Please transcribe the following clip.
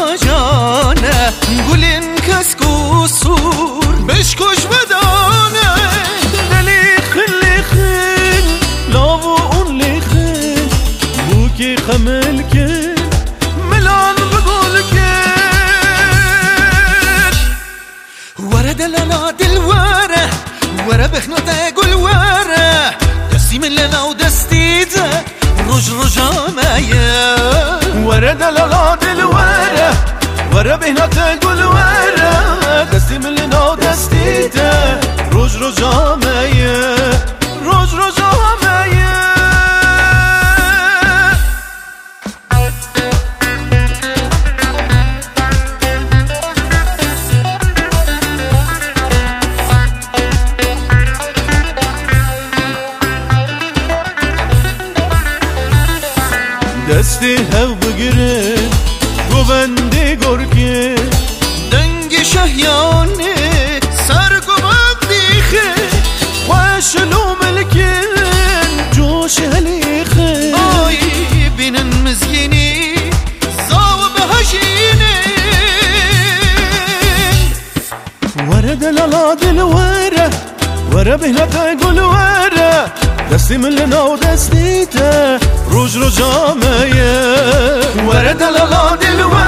جانه گلین کس کسور بشکش بدانه دلی خلی خل لاو اون لیخل بوکی خمل کن ملان بقول کن ورا دلالا دل ورا بخنته گل ورا دستی من لنا و دستی ده روج مایه ورا دلالا دل ورا بهنته گل ورا دستی من لنا و دستی ده روج مایه روج مایه دستی هاو بگیره گوبندی گرگه دنگ شهیانه سر گوبندی خه خوشلو ملکن جوش هلیخه آی بینن مزگینی زاو بهشینه ورا دلالا دل ورا بهنته گل ورا دستی من لنا و دستی ته روج مایه ورا دلالا دل